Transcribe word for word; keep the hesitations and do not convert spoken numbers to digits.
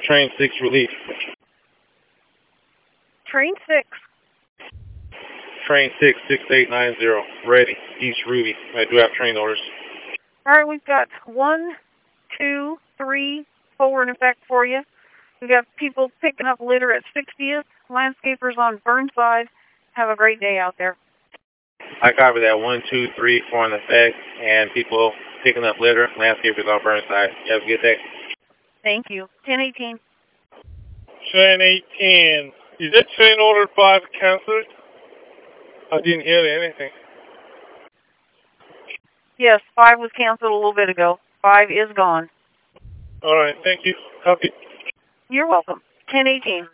Train six relief. Train six. Train six, six eight nine zero. Ready. East Ruby. I do have train orders. All right, we've got one, two, three, four in effect for you. We've got people picking up litter at sixtieth, landscapers on Burnside. Have a great day out there. I copy that. One, two, three, four in effect, and people picking up litter, landscapers on Burnside. You have a good day. Thank you. ten eighteen. Train eighteen. Is that train order five cancelled? I didn't hear anything. Yes, five was canceled a little bit ago. Five is gone. All right, thank you. Copy. You're welcome. ten eighteen.